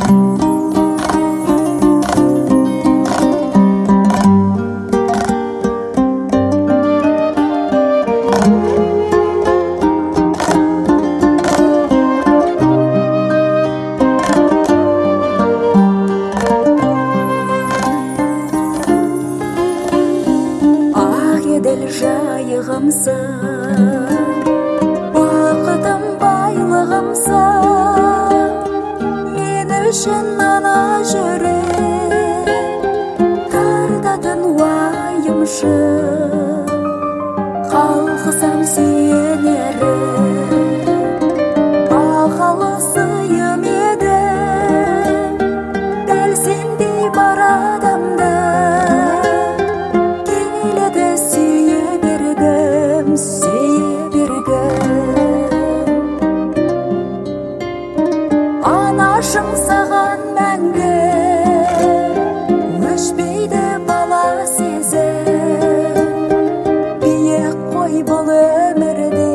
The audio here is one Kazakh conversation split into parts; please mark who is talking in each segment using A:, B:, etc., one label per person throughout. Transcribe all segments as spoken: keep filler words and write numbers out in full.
A: жайығымсың, бақытым байлығымсың, мен үшін ана жүрек тартатын уайымшыл, қалқысам сүйенерім, бағалы сыйым еді, дәл сендей бар адамды келеді сүйе бергім, сүйе бергім. Анашым саған мәңгі өшпейді бала сезім, биік қой бұл өмірде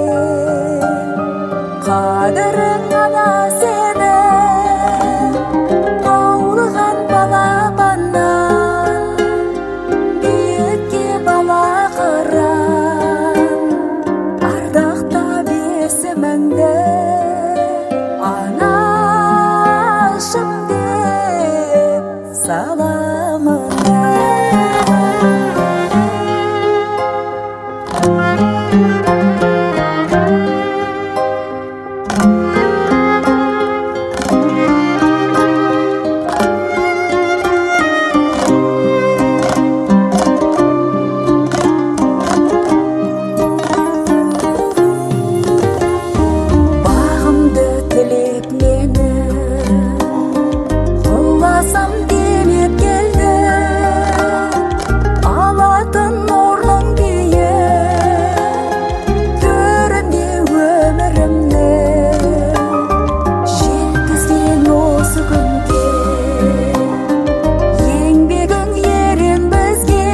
A: қадірің ана сенің, ауылған балапаннан биікке бала қыран, ардақта бесіміңді анашым деп саламын. Бағымды тілеп мені құласам демеп келді, алатын орның биік төрінде өмірімді жеткізген осы күнге, еңбегің ерен бізге,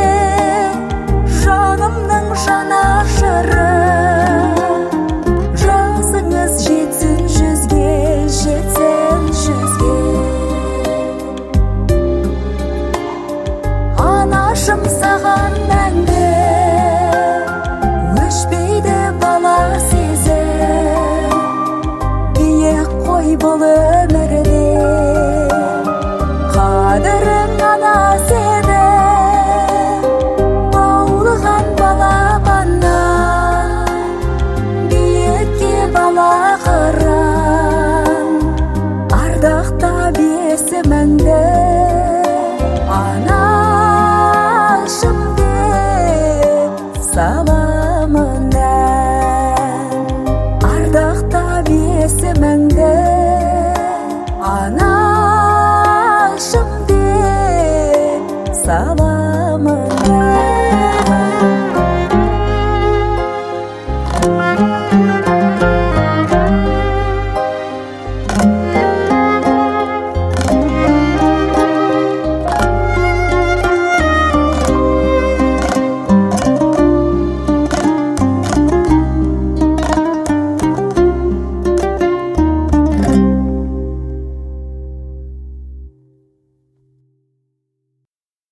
A: жанымның жанашыры, жасыңыз жетсін жүзге, жетсін жүзге. Анашым саған мәңгі өшпейді бала сезім, биік қой бұл өмірде қадірің ана сенің, ауылған балапаннан биікке бала қыран, ардақта бесіміңді анашым деп саламын ән, ардақта бесіміңді